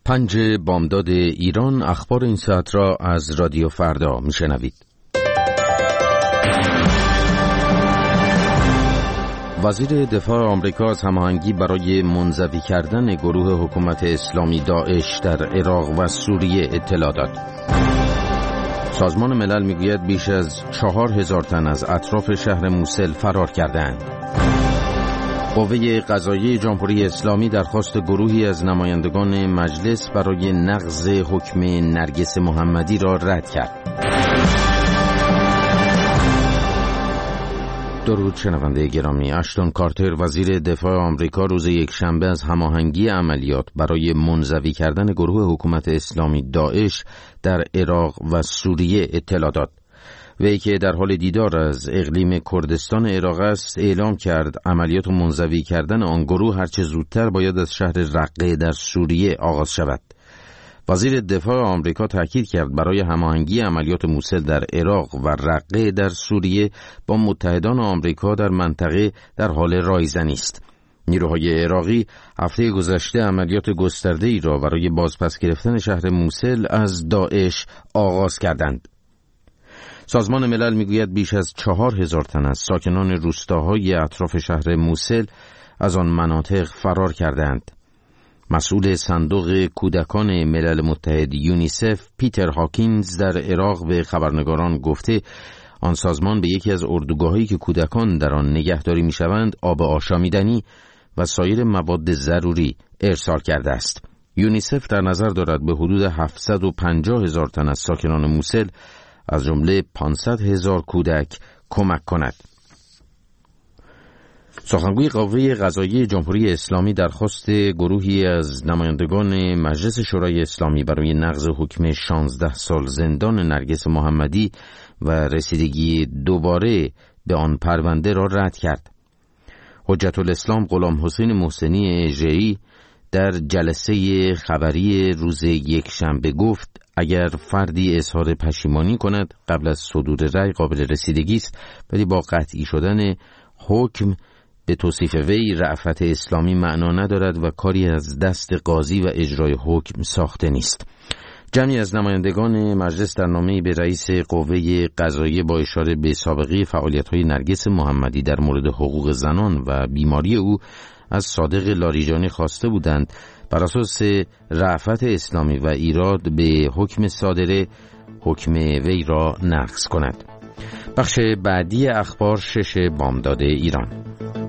5 بامداد ایران. اخبار این ساعت را از رادیو فردا میشنوید. وزیر دفاع آمریکا از هماهنگی برای منزوی کردن گروه حکومت اسلامی داعش در عراق و سوریه اطلاع داد. سازمان ملل میگوید بیش از 4000 تن از اطراف شهر موسل فرار کردند. قوه قضاییه جمهوری اسلامی درخواست گروهی از نمایندگان مجلس برای نقض حکم نرگس محمدی را رد کرد. درود شنونده گرامی. اشتون کارتر وزیر دفاع آمریکا روز یکشنبه از هماهنگی عملیات برای منزوی کردن گروه حکومت اسلامی داعش در عراق و سوریه اطلاع داد. وی که در حال دیدار از اقلیم کردستان عراق است اعلام کرد عملیات منزوی کردن آن گروه هرچه زودتر باید از شهر رقه در سوریه آغاز شود. وزیر دفاع آمریکا تاکید کرد برای هماهنگی عملیات موسل در عراق و رقه در سوریه با متحدان آمریکا در منطقه در حال رایزنی است. نیروهای عراقی هفته گذشته عملیات گسترده‌ای را برای بازپس گرفتن شهر موسل از داعش آغاز کردند. سازمان ملل میگوید بیش از 4000 تن از ساکنان روستاهای اطراف شهر موسل از آن مناطق فرار کردند. مسئول صندوق کودکان ملل متحد یونیسف پیتر هاکینز در عراق به خبرنگاران گفته آن سازمان به یکی از اردوگاهایی که کودکان در آن نگهداری میشوند آب آشامیدنی و سایر مواد ضروری ارسال کرده است. یونیسف در نظر دارد به حدود 750,000 تن از ساکنان موسل از جمله 500,000 کودک کمک کند. سخنگوی قوه قضاییه جمهوری اسلامی درخواست گروهی از نمایندگان مجلس شورای اسلامی برای نقض حکم 16 سال زندان نرگس محمدی و رسیدگی دوباره به آن پرونده را رد کرد. حجت الاسلام غلام حسین محسنی اژه‌ای در جلسه خبری روز یکشنبه گفت اگر فردی اظهار پشیمانی کند قبل از صدور رأی قابل رسیدگی است، ولی با قطعی شدن حکم به توصیف وی رأفت اسلامی معنا ندارد و کاری از دست قاضی و اجرای حکم ساخته نیست. جمعی از نمایندگان مجلس در نامه‌ای به رئیس قوه قضاییه با اشاره به سابقه فعالیت‌های نرگس محمدی در مورد حقوق زنان و بیماری او از صادق لاریجانی خواسته بودند بر اساس رأفت اسلامی و ایراد به حکم صادره حکم وی را نقض کند. بخش بعدی اخبار 6 بامداد ایران.